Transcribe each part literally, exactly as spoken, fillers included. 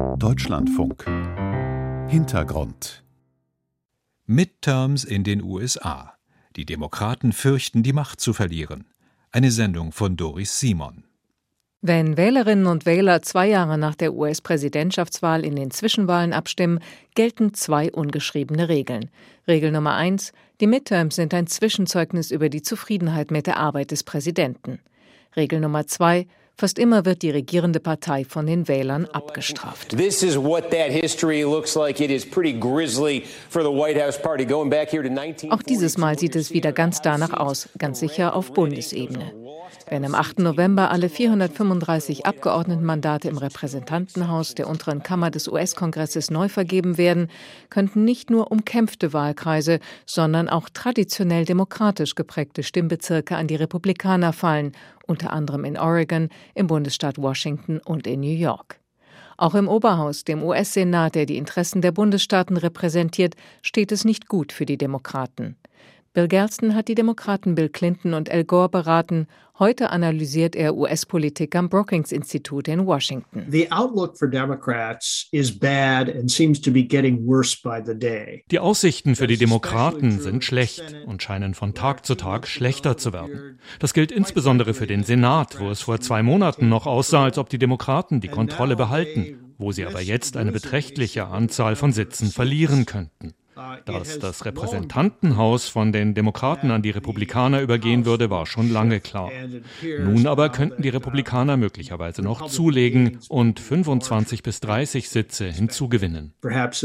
Deutschlandfunk Hintergrund Midterms in den U S A. Die Demokraten fürchten, die Macht zu verlieren. Eine Sendung von Doris Simon. Wenn Wählerinnen und Wähler zwei Jahre nach der U S-Präsidentschaftswahl in den Zwischenwahlen abstimmen, gelten zwei ungeschriebene Regeln. Regel Nummer eins: Die Midterms sind ein Zwischenzeugnis über die Zufriedenheit mit der Arbeit des Präsidenten. Regel Nummer zwei: Fast immer wird die regierende Partei von den Wählern abgestraft. This is what that history looks like. It is pretty grisly for the White House party going back here to nineteen forty. Auch dieses Mal sieht es wieder ganz danach aus, ganz sicher auf Bundesebene. Wenn am achten November alle vierhundertfünfunddreißig Abgeordnetenmandate im Repräsentantenhaus der unteren Kammer des U S-Kongresses neu vergeben werden, könnten nicht nur umkämpfte Wahlkreise, sondern auch traditionell demokratisch geprägte Stimmbezirke an die Republikaner fallen, unter anderem in Oregon, im Bundesstaat Washington und in New York. Auch im Oberhaus, dem U S-Senat, der die Interessen der Bundesstaaten repräsentiert, steht es nicht gut für die Demokraten. Bill Galston hat die Demokraten Bill Clinton und Al Gore beraten. Heute analysiert er U S-Politik am Brookings-Institut in Washington. The outlook for Democrats is bad and seems to be getting worse by the day. Die Aussichten für die Demokraten sind schlecht und scheinen von Tag zu Tag schlechter zu werden. Das gilt insbesondere für den Senat, wo es vor zwei Monaten noch aussah, als ob die Demokraten die Kontrolle behalten, wo sie aber jetzt eine beträchtliche Anzahl von Sitzen verlieren könnten. Dass das Repräsentantenhaus von den Demokraten an die Republikaner übergehen würde, war schon lange klar. Nun aber könnten die Republikaner möglicherweise noch zulegen und fünfundzwanzig bis dreißig Sitze hinzugewinnen.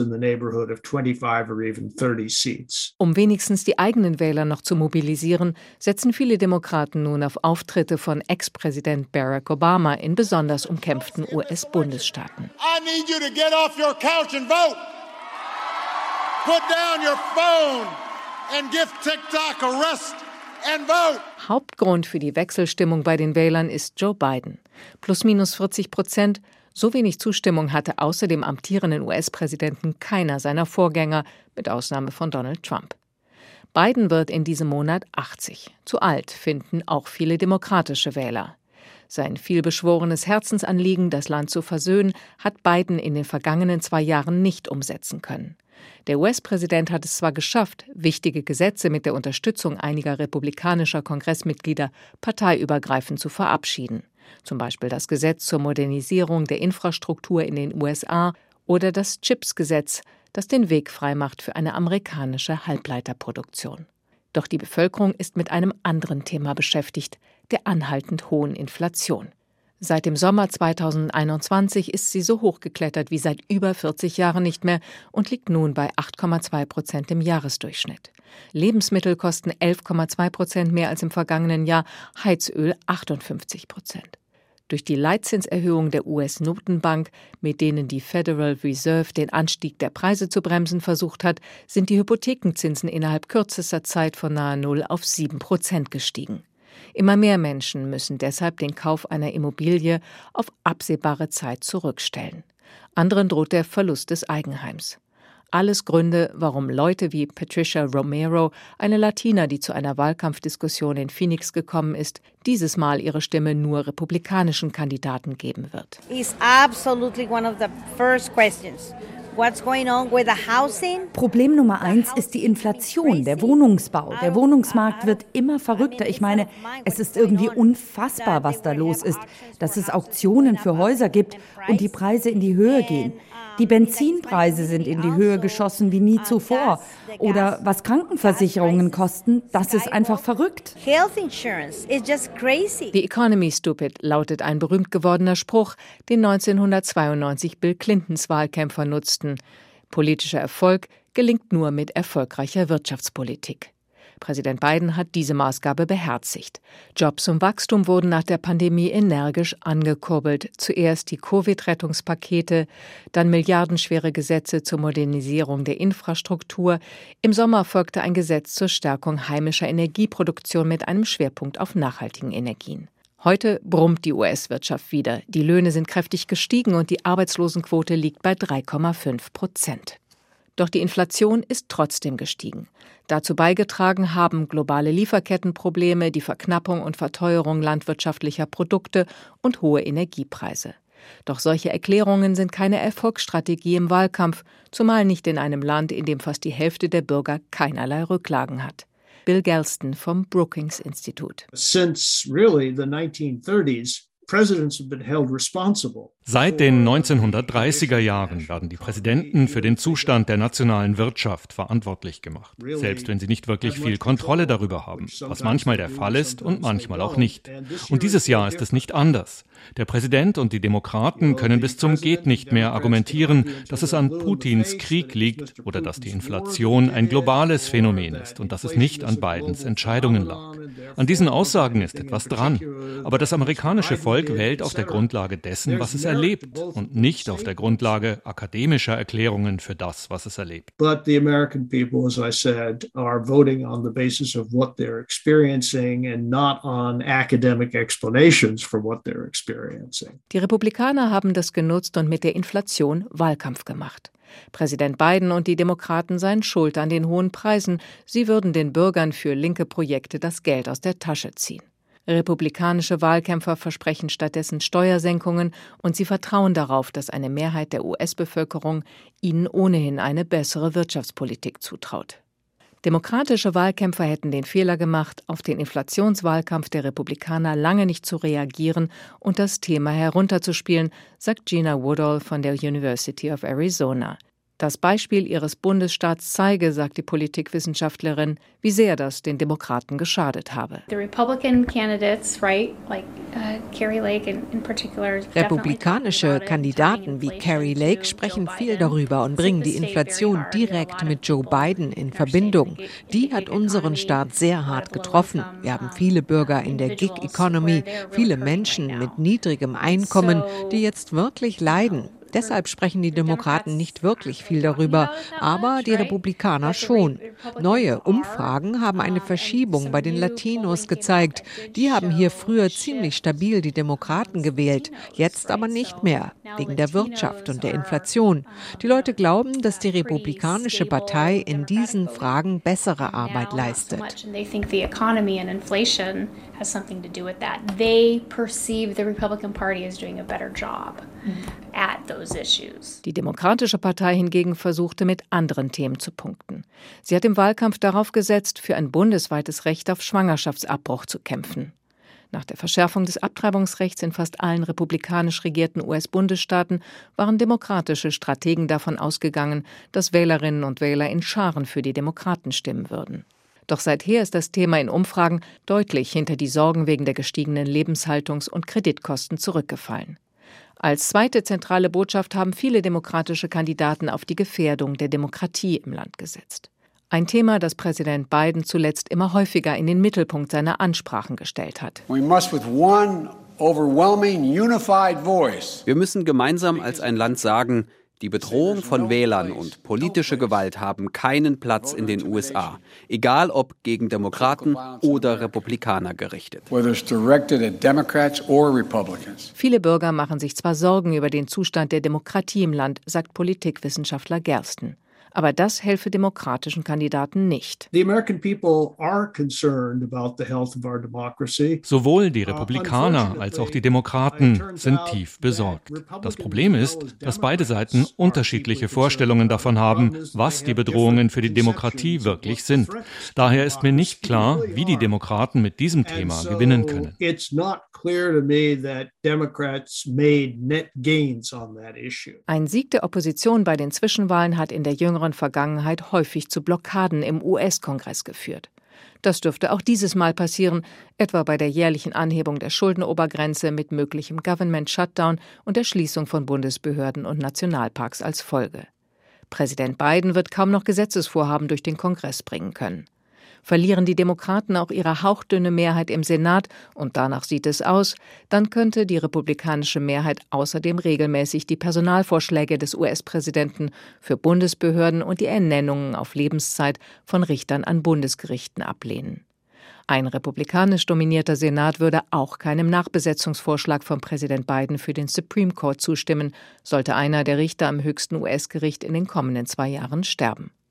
Um wenigstens die eigenen Wähler noch zu mobilisieren, setzen viele Demokraten nun auf Auftritte von Ex-Präsident Barack Obama in besonders umkämpften U S-Bundesstaaten. I need you to get off your couch and vote. Put down your phone and give TikTok a rest and vote. Hauptgrund für die Wechselstimmung bei den Wählern ist Joe Biden. Plus minus vierzig Prozent. So wenig Zustimmung hatte außer dem amtierenden U S-Präsidenten keiner seiner Vorgänger, mit Ausnahme von Donald Trump. Biden wird in diesem Monat achtzig. Zu alt, finden auch viele demokratische Wähler. Sein vielbeschworenes Herzensanliegen, das Land zu versöhnen, hat Biden in den vergangenen zwei Jahren nicht umsetzen können. Der U S-Präsident hat es zwar geschafft, wichtige Gesetze mit der Unterstützung einiger republikanischer Kongressmitglieder parteiübergreifend zu verabschieden. Zum Beispiel das Gesetz zur Modernisierung der Infrastruktur in den U S A oder das CHIPS-Gesetz, das den Weg freimacht für eine amerikanische Halbleiterproduktion. Doch die Bevölkerung ist mit einem anderen Thema beschäftigt, der anhaltend hohen Inflation. Seit dem Sommer zweitausendeinundzwanzig ist sie so hoch geklettert wie seit über vierzig Jahren nicht mehr und liegt nun bei acht Komma zwei Prozent im Jahresdurchschnitt. Lebensmittel kosten elf Komma zwei Prozent mehr als im vergangenen Jahr, Heizöl achtundfünfzig Prozent. Durch die Leitzinserhöhung der U S-Notenbank, mit denen die Federal Reserve den Anstieg der Preise zu bremsen versucht hat, sind die Hypothekenzinsen innerhalb kürzester Zeit von nahe Null auf sieben Prozent gestiegen. Immer mehr Menschen müssen deshalb den Kauf einer Immobilie auf absehbare Zeit zurückstellen. Anderen droht der Verlust des Eigenheims. Alles Gründe, warum Leute wie Patricia Romero, eine Latina, die zu einer Wahlkampfdiskussion in Phoenix gekommen ist, dieses Mal ihre Stimme nur republikanischen Kandidaten geben wird. It's absolutely one of the first questions. What's going on with the housing? Problem Nummer eins ist die Inflation, der Wohnungsbau. Der Wohnungsmarkt wird immer verrückter. Ich meine, es ist irgendwie unfassbar, was da los ist, dass es Auktionen für Häuser gibt und die Preise in die Höhe gehen. Die Benzinpreise sind in die Höhe geschossen wie nie zuvor. Oder was Krankenversicherungen kosten, das ist einfach verrückt. The economy stupid lautet ein berühmt gewordener Spruch, den neunzehnhundertzweiundneunzig Bill Clintons Wahlkämpfer nutzten. Politischer Erfolg gelingt nur mit erfolgreicher Wirtschaftspolitik. Präsident Biden hat diese Maßgabe beherzigt. Jobs und Wachstum wurden nach der Pandemie energisch angekurbelt. Zuerst die Covid-Rettungspakete, dann milliardenschwere Gesetze zur Modernisierung der Infrastruktur. Im Sommer folgte ein Gesetz zur Stärkung heimischer Energieproduktion mit einem Schwerpunkt auf nachhaltigen Energien. Heute brummt die U S-Wirtschaft wieder. Die Löhne sind kräftig gestiegen und die Arbeitslosenquote liegt bei drei Komma fünf Prozent. Doch die Inflation ist trotzdem gestiegen. Dazu beigetragen haben globale Lieferkettenprobleme, die Verknappung und Verteuerung landwirtschaftlicher Produkte und hohe Energiepreise. Doch solche Erklärungen sind keine Erfolgsstrategie im Wahlkampf, zumal nicht in einem Land, in dem fast die Hälfte der Bürger keinerlei Rücklagen hat. Bill Galston vom Brookings Institute. Since really the nineteen thirties, presidents have been held responsible. Seit den neunzehnhundertdreißiger Jahren werden die Präsidenten für den Zustand der nationalen Wirtschaft verantwortlich gemacht, selbst wenn sie nicht wirklich viel Kontrolle darüber haben, was manchmal der Fall ist und manchmal auch nicht. Und dieses Jahr ist es nicht anders. Der Präsident und die Demokraten können bis zum Geht-nicht mehr argumentieren, dass es an Putins Krieg liegt oder dass die Inflation ein globales Phänomen ist und dass es nicht an Bidens Entscheidungen lag. An diesen Aussagen ist etwas dran, aber das amerikanische Volk wählt auf der Grundlage dessen, was es erlebt. erlebt und nicht auf der Grundlage akademischer Erklärungen für das, was es erlebt. But the American people, as I said, are voting on the basis of what they're experiencing and not on academic explanations for what they're experiencing. Die Republikaner haben das genutzt und mit der Inflation Wahlkampf gemacht. Präsident Biden und die Demokraten seien schuld an den hohen Preisen. Sie würden den Bürgern für linke Projekte das Geld aus der Tasche ziehen. Republikanische Wahlkämpfer versprechen stattdessen Steuersenkungen und sie vertrauen darauf, dass eine Mehrheit der U S-Bevölkerung ihnen ohnehin eine bessere Wirtschaftspolitik zutraut. Demokratische Wahlkämpfer hätten den Fehler gemacht, auf den Inflationswahlkampf der Republikaner lange nicht zu reagieren und das Thema herunterzuspielen, sagt Gina Woodall von der University of Arizona. Das Beispiel ihres Bundesstaats zeige, sagt die Politikwissenschaftlerin, wie sehr das den Demokraten geschadet habe. Republikanische Kandidaten wie Kari Lake sprechen viel darüber und bringen die Inflation direkt mit Joe Biden in Verbindung. Die hat unseren Staat sehr hart getroffen. Wir haben viele Bürger in der Gig-Economy, viele Menschen mit niedrigem Einkommen, die jetzt wirklich leiden. Deshalb sprechen die Demokraten nicht wirklich viel darüber, aber die Republikaner schon. Neue Umfragen haben eine Verschiebung bei den Latinos gezeigt. Die haben hier früher ziemlich stabil die Demokraten gewählt, jetzt aber nicht mehr, wegen der Wirtschaft und der Inflation. Die Leute glauben, dass die Republikanische Partei in diesen Fragen bessere Arbeit leistet. has something to do with that. They perceive the Republican Party as doing a better job at those issues. Die Demokratische Partei hingegen versuchte, mit anderen Themen zu punkten. Sie hat im Wahlkampf darauf gesetzt, für ein bundesweites Recht auf Schwangerschaftsabbruch zu kämpfen. Nach der Verschärfung des Abtreibungsrechts in fast allen republikanisch regierten U S-Bundesstaaten waren demokratische Strategen davon ausgegangen, dass Wählerinnen und Wähler in Scharen für die Demokraten stimmen würden. Doch seither ist das Thema in Umfragen deutlich hinter die Sorgen wegen der gestiegenen Lebenshaltungs- und Kreditkosten zurückgefallen. Als zweite zentrale Botschaft haben viele demokratische Kandidaten auf die Gefährdung der Demokratie im Land gesetzt. Ein Thema, das Präsident Biden zuletzt immer häufiger in den Mittelpunkt seiner Ansprachen gestellt hat. We must with one overwhelming unified voice. Wir müssen gemeinsam als ein Land sagen, die Bedrohung von Wählern und politische Gewalt haben keinen Platz in den U S A, egal ob gegen Demokraten oder Republikaner gerichtet. Viele Bürger machen sich zwar Sorgen über den Zustand der Demokratie im Land, sagt Politikwissenschaftler Gersten. Aber das helfe demokratischen Kandidaten nicht. Sowohl die Republikaner als auch die Demokraten sind tief besorgt. Das Problem ist, dass beide Seiten unterschiedliche Vorstellungen davon haben, was die Bedrohungen für die Demokratie wirklich sind. Daher ist mir nicht klar, wie die Demokraten mit diesem Thema gewinnen können. Ein Sieg der Opposition bei den Zwischenwahlen hat in der jüngeren Vergangenheit häufig zu Blockaden im U S-Kongress geführt. Das dürfte auch dieses Mal passieren, etwa bei der jährlichen Anhebung der Schuldenobergrenze mit möglichem Government Shutdown und der Schließung von Bundesbehörden und Nationalparks als Folge. Präsident Biden wird kaum noch Gesetzesvorhaben durch den Kongress bringen können. Verlieren die Demokraten auch ihre hauchdünne Mehrheit im Senat, und danach sieht es aus, dann könnte die republikanische Mehrheit außerdem regelmäßig die Personalvorschläge des U S-Präsidenten für Bundesbehörden und die Ernennungen auf Lebenszeit von Richtern an Bundesgerichten ablehnen. Ein republikanisch dominierter Senat würde auch keinem Nachbesetzungsvorschlag von Präsident Biden für den Supreme Court zustimmen, sollte einer der Richter am höchsten U S-Gericht in den kommenden zwei Jahren sterben.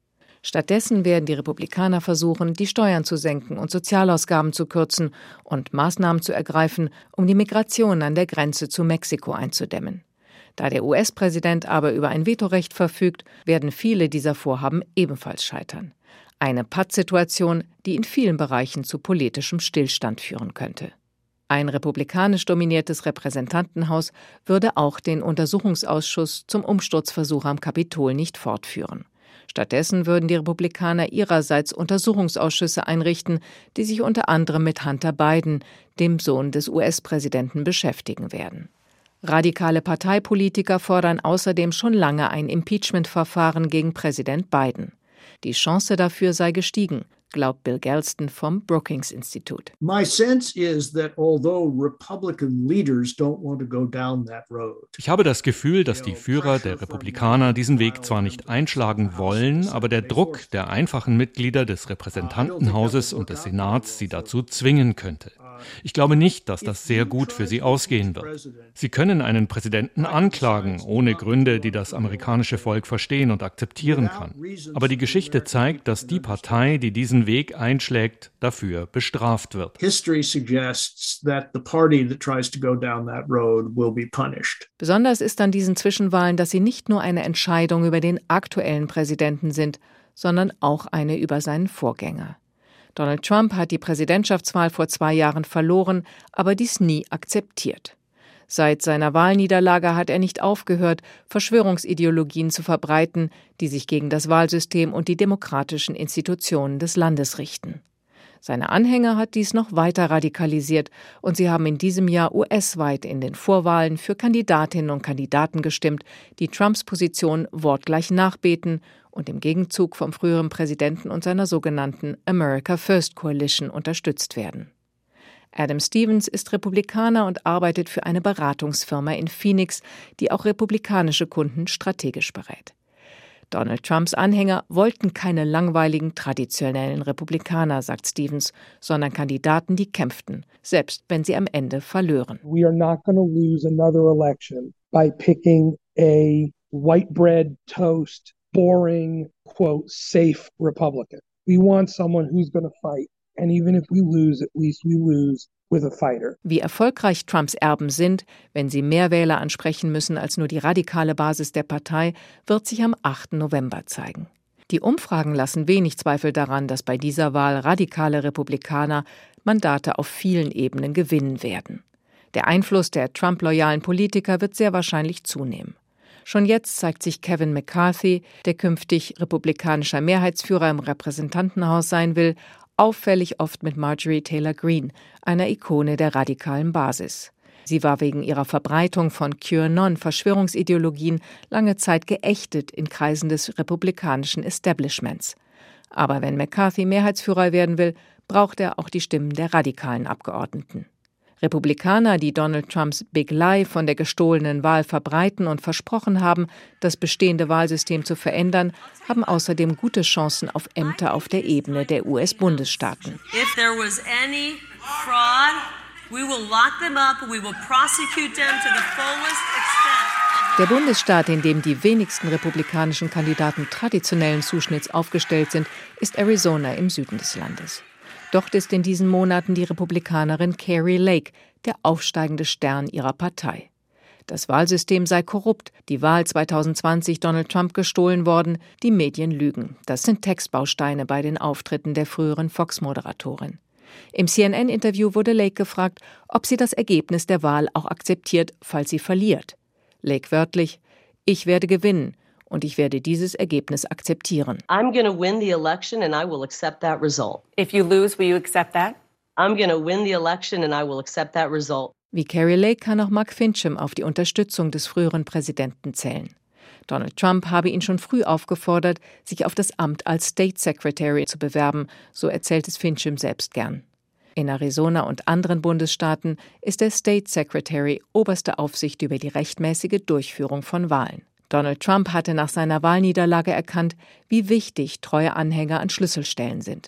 Stattdessen werden die Republikaner versuchen, die Steuern zu senken und Sozialausgaben zu kürzen und Maßnahmen zu ergreifen, um die Migration an der Grenze zu Mexiko einzudämmen. Da der U S-Präsident aber über ein Vetorecht verfügt, werden viele dieser Vorhaben ebenfalls scheitern. Eine Pattsituation, die in vielen Bereichen zu politischem Stillstand führen könnte. Ein republikanisch dominiertes Repräsentantenhaus würde auch den Untersuchungsausschuss zum Umsturzversuch am Kapitol nicht fortführen. Stattdessen würden die Republikaner ihrerseits Untersuchungsausschüsse einrichten, die sich unter anderem mit Hunter Biden, dem Sohn des U S-Präsidenten, beschäftigen werden. Radikale Parteipolitiker fordern außerdem schon lange ein Impeachment-Verfahren gegen Präsident Biden. Die Chance dafür sei gestiegen, glaubt Bill Galston vom Brookings Institute. My sense is that although Republican leaders don't want to go down that road. Ich habe das Gefühl, dass die Führer der Republikaner diesen Weg zwar nicht einschlagen wollen, aber der Druck der einfachen Mitglieder des Repräsentantenhauses und des Senats sie dazu zwingen könnte. Ich glaube nicht, dass das sehr gut für sie ausgehen wird. Sie können einen Präsidenten anklagen, ohne Gründe, die das amerikanische Volk verstehen und akzeptieren kann. Aber die Geschichte zeigt, dass die Partei, die diesen Weg einschlägt, dafür bestraft wird. History suggests that the party that tries to go down that road will be punished. Besonders ist an diesen Zwischenwahlen, dass sie nicht nur eine Entscheidung über den aktuellen Präsidenten sind, sondern auch eine über seinen Vorgänger. Donald Trump hat die Präsidentschaftswahl vor zwei Jahren verloren, aber dies nie akzeptiert. Seit seiner Wahlniederlage hat er nicht aufgehört, Verschwörungsideologien zu verbreiten, die sich gegen das Wahlsystem und die demokratischen Institutionen des Landes richten. Seine Anhänger hat dies noch weiter radikalisiert und sie haben in diesem Jahr U S-weit in den Vorwahlen für Kandidatinnen und Kandidaten gestimmt, die Trumps Position wortgleich nachbeten und im Gegenzug vom früheren Präsidenten und seiner sogenannten America First Coalition unterstützt werden. Adam Stevens ist Republikaner und arbeitet für eine Beratungsfirma in Phoenix, die auch republikanische Kunden strategisch berät. Donald Trumps Anhänger wollten keine langweiligen, traditionellen Republikaner, sagt Stevens, sondern Kandidaten, die kämpften, selbst wenn sie am Ende verlören. We are not going to lose another election by picking a white bread toast, boring, quote, safe Republican. We want someone who's going to fight. And even if we lose, at least we lose with a fighter. Wie erfolgreich Trumps Erben sind, wenn sie mehr Wähler ansprechen müssen als nur die radikale Basis der Partei, wird sich am achten November zeigen. Die Umfragen lassen wenig Zweifel daran, dass bei dieser Wahl radikale Republikaner Mandate auf vielen Ebenen gewinnen werden. Der Einfluss der Trump-loyalen Politiker wird sehr wahrscheinlich zunehmen. Schon jetzt zeigt sich Kevin McCarthy, der künftig republikanischer Mehrheitsführer im Repräsentantenhaus sein will, auffällig oft mit Marjorie Taylor Greene, einer Ikone der radikalen Basis. Sie war wegen ihrer Verbreitung von QAnon-Verschwörungsideologien lange Zeit geächtet in Kreisen des republikanischen Establishments. Aber wenn McCarthy Mehrheitsführer werden will, braucht er auch die Stimmen der radikalen Abgeordneten. Republikaner, die Donald Trumps Big Lie von der gestohlenen Wahl verbreiten und versprochen haben, das bestehende Wahlsystem zu verändern, haben außerdem gute Chancen auf Ämter auf der Ebene der U S-Bundesstaaten. If there was any fraud, we will lock them up, we will prosecute them to the fullest extent. Der Bundesstaat, in dem die wenigsten republikanischen Kandidaten traditionellen Zuschnitts aufgestellt sind, ist Arizona im Süden des Landes. Dort ist in diesen Monaten die Republikanerin Kari Lake der aufsteigende Stern ihrer Partei. Das Wahlsystem sei korrupt, die Wahl zwanzig zwanzig Donald Trump gestohlen worden, die Medien lügen. Das sind Textbausteine bei den Auftritten der früheren Fox-Moderatorin. Im C N N-Interview wurde Lake gefragt, ob sie das Ergebnis der Wahl auch akzeptiert, falls sie verliert. Lake wörtlich: Ich werde gewinnen. Und ich werde dieses Ergebnis akzeptieren. I'm going to win the election and I will accept that result. If you lose, will you accept that? I'm going to win the election and I will accept that result. Wie Kari Lake kann auch Mark Finchem auf die Unterstützung des früheren Präsidenten zählen. Donald Trump habe ihn schon früh aufgefordert, sich auf das Amt als State Secretary zu bewerben, so erzählt es Finchem selbst gern. In Arizona und anderen Bundesstaaten ist der State Secretary oberste Aufsicht über die rechtmäßige Durchführung von Wahlen. Donald Trump hatte nach seiner Wahlniederlage erkannt, wie wichtig treue Anhänger an Schlüsselstellen sind.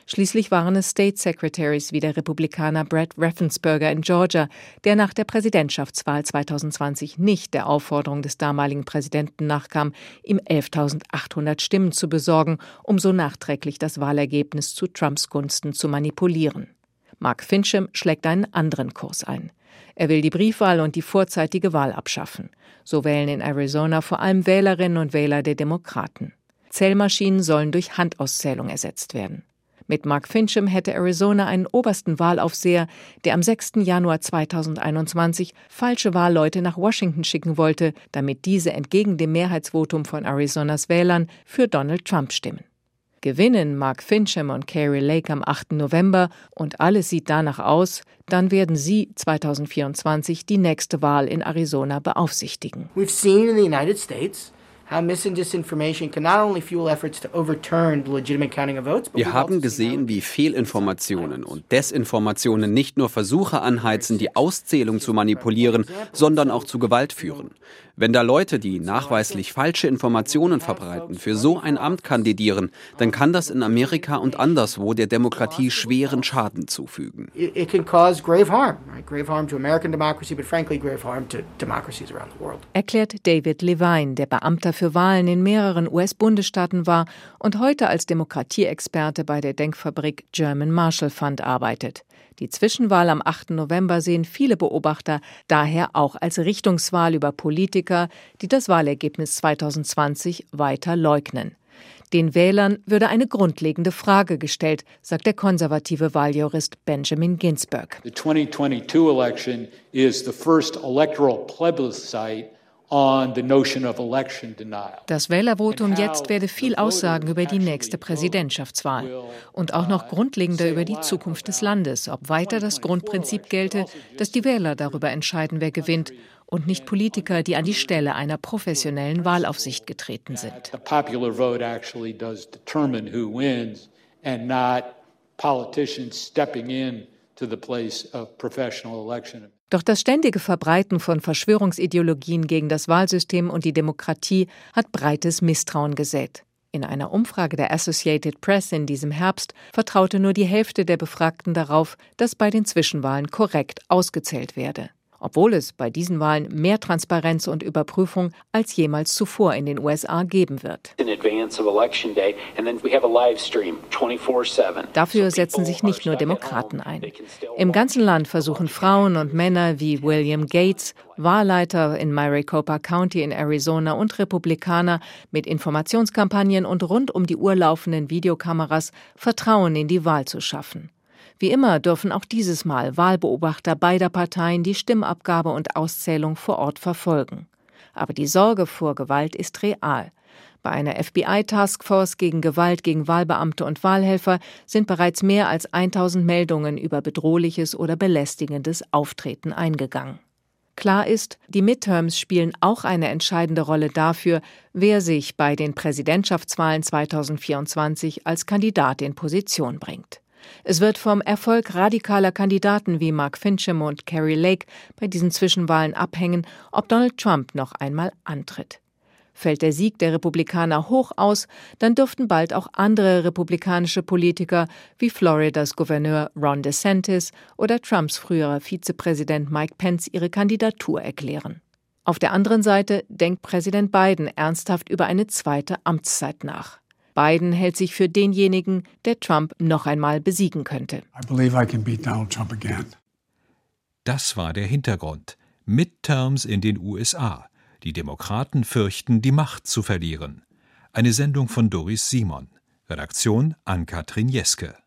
Schließlich waren es State Secretaries wie der Republikaner Brad Raffensperger in Georgia, der nach der Präsidentschaftswahl zweitausendzwanzig nicht der Aufforderung des damaligen Präsidenten nachkam, ihm elftausendachthundert Stimmen zu besorgen, um so nachträglich das Wahlergebnis zu Trumps Gunsten zu manipulieren. Mark Finchem schlägt einen anderen Kurs ein. Er will die Briefwahl und die vorzeitige Wahl abschaffen. So wählen in Arizona vor allem Wählerinnen und Wähler der Demokraten. Zählmaschinen sollen durch Handauszählung ersetzt werden. Mit Mark Finchem hätte Arizona einen obersten Wahlaufseher, der am sechsten Januar zweitausendeinundzwanzig falsche Wahlleute nach Washington schicken wollte, damit diese entgegen dem Mehrheitsvotum von Arizonas Wählern für Donald Trump stimmen. Gewinnen Mark Finchem und Kari Lake am achten November und alles sieht danach aus, dann werden sie zweitausendvierundzwanzig die nächste Wahl in Arizona beaufsichtigen. We've seen in the United States how mis and disinformation can not only fuel efforts to overturn the legitimate counting of votes. Wir haben gesehen, wie Fehlinformationen und Desinformationen nicht nur Versuche anheizen, die Auszählung zu manipulieren, sondern auch zu Gewalt führen. Wenn da Leute, die nachweislich falsche Informationen verbreiten, für so ein Amt kandidieren, dann kann das in Amerika und anderswo der Demokratie schweren Schaden zufügen. It can cause grave harm, right? Grave harm to American democracy, but frankly grave harm to democracies around the world. Erklärt David Levine, der Beamter für Wahlen in mehreren U S-Bundesstaaten war und heute als Demokratieexperte bei der Denkfabrik German Marshall Fund arbeitet. Die Zwischenwahl am achten November sehen viele Beobachter daher auch als Richtungswahl über Politiker, die das Wahlergebnis zweitausendzwanzig weiter leugnen. Den Wählern würde eine grundlegende Frage gestellt, sagt der konservative Wahljurist Benjamin Ginsberg. The twenty twenty-two election is the first electoral plebiscite on the notion of election denial. Das Wählervotum jetzt werde viel aussagen über die nächste Präsidentschaftswahl und auch noch grundlegender über die Zukunft des Landes, ob weiter das Grundprinzip gelte, dass die Wähler darüber entscheiden, wer gewinnt und nicht Politiker, die an die Stelle einer professionellen Wahlaufsicht getreten sind. The popular vote actually does determine who wins and not politicians stepping in to the place of professional election. Doch das ständige Verbreiten von Verschwörungsideologien gegen das Wahlsystem und die Demokratie hat breites Misstrauen gesät. In einer Umfrage der Associated Press in diesem Herbst vertraute nur die Hälfte der Befragten darauf, dass bei den Zwischenwahlen korrekt ausgezählt werde. Obwohl es bei diesen Wahlen mehr Transparenz und Überprüfung als jemals zuvor in den U S A geben wird. Dafür setzen sich nicht nur Demokraten ein. Im ganzen Land versuchen Frauen und Männer wie William Gates, Wahlleiter in Maricopa County in Arizona und Republikaner mit Informationskampagnen und rund um die Uhr laufenden Videokameras Vertrauen in die Wahl zu schaffen. Wie immer dürfen auch dieses Mal Wahlbeobachter beider Parteien die Stimmabgabe und Auszählung vor Ort verfolgen. Aber die Sorge vor Gewalt ist real. Bei einer F B I-Taskforce gegen Gewalt gegen Wahlbeamte und Wahlhelfer sind bereits mehr als tausend Meldungen über bedrohliches oder belästigendes Auftreten eingegangen. Klar ist, die Midterms spielen auch eine entscheidende Rolle dafür, wer sich bei den Präsidentschaftswahlen zweitausendvierundzwanzig als Kandidat in Position bringt. Es wird vom Erfolg radikaler Kandidaten wie Mark Finchem und Kari Lake bei diesen Zwischenwahlen abhängen, ob Donald Trump noch einmal antritt. Fällt der Sieg der Republikaner hoch aus, dann dürften bald auch andere republikanische Politiker wie Floridas Gouverneur Ron DeSantis oder Trumps früherer Vizepräsident Mike Pence ihre Kandidatur erklären. Auf der anderen Seite denkt Präsident Biden ernsthaft über eine zweite Amtszeit nach. Biden hält sich für denjenigen, der Trump noch einmal besiegen könnte. I believe I can beat Donald Trump again. Das war der Hintergrund. Midterms in den U S A. Die Demokraten fürchten, die Macht zu verlieren. Eine Sendung von Doris Simon. Redaktion Ann-Kathrin Jeske.